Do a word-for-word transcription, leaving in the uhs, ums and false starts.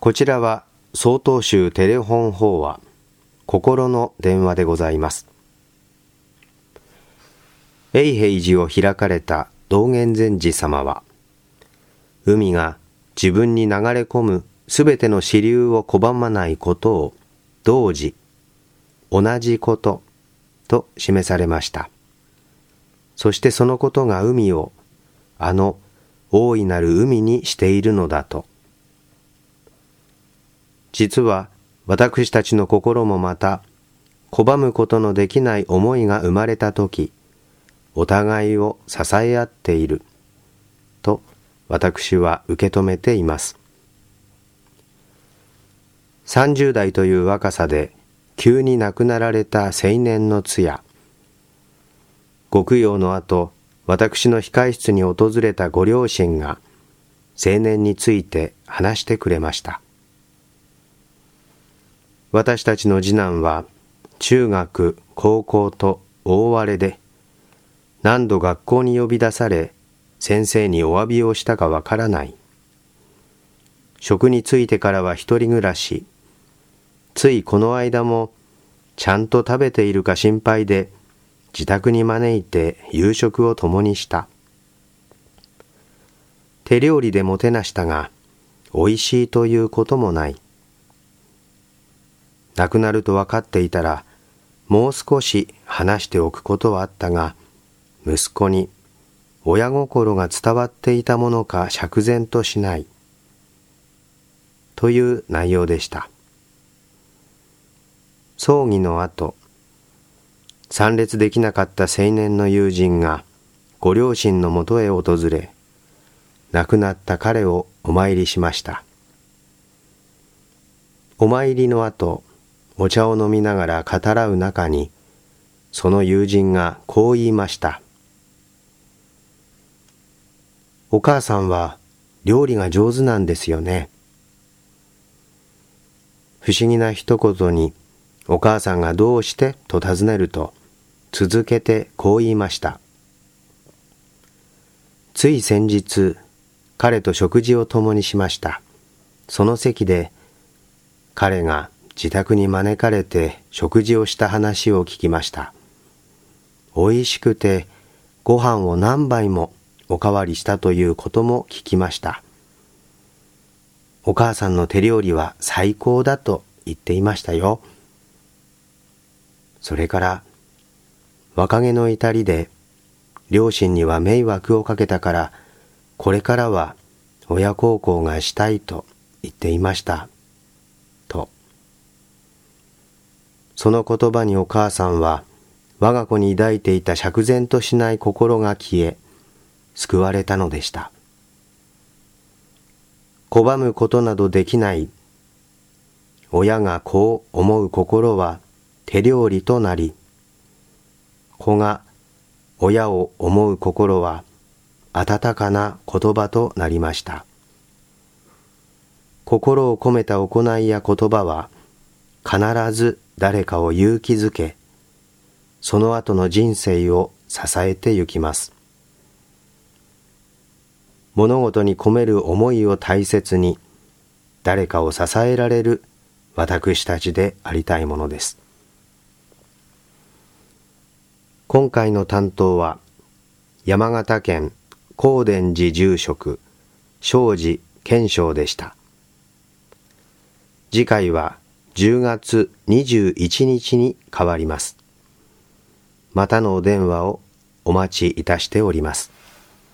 こちらは曹洞宗テレホン法話心の電話でございます。永平寺を開かれた道元禅師様は、海が自分に流れ込むすべての支流を拒まないことを同時、同じことと示されました。そしてそのことが海をあの大いなる海にしているのだと。実は私たちの心もまた拒むことのできない思いが生まれたとき、お互いを支え合っていると私は受け止めています。さんじゅう代という若さで急に亡くなられた青年の通夜、ご供養の後、私の控室に訪れたご両親が青年について話してくれました。私たちの次男は中学、高校と大荒れで、何度学校に呼び出され、先生にお詫びをしたかわからない。職に就いてからは一人暮らし、ついこの間もちゃんと食べているか心配で自宅に招いて夕食を共にした。手料理でもてなしたが、おいしいということもない。亡くなると分かっていたら、もう少し話しておくことはあったが、息子に親心が伝わっていたものか釈然としない。という内容でした。葬儀の後、参列できなかった青年の友人がご両親のもとへ訪れ、亡くなった彼をお参りしました。お参りの後、お茶を飲みながら語らう中に、その友人がこう言いました。お母さんは料理が上手なんですよね。不思議な一言に、お母さんがどうしてと尋ねると、続けてこう言いました。つい先日、彼と食事を共にしました。その席で、彼が自宅に招かれて食事をした話を聞きました。おいしくてご飯を何杯もおかわりしたということも聞きました。お母さんの手料理は最高だと言っていましたよ。それから若気の至りで両親には迷惑をかけたからこれからは親孝行がしたいと言っていましたと。その言葉にお母さんは我が子に抱いていた釈然としない心が消え救われたのでした。拒むことなどできない親がこう思う心は手料理となり、子が親を思う心は温かな言葉となりました。心を込めた行いや言葉は必ず誰かを勇気づけ、その後の人生を支えてゆきます。物事に込める思いを大切に、誰かを支えられる私たちでありたいものです。今回の担当は、山形県高田寺住職、庄司健章でした。次回はじゅうがつにじゅういちにちに変わります。またのお電話をお待ちいたしております。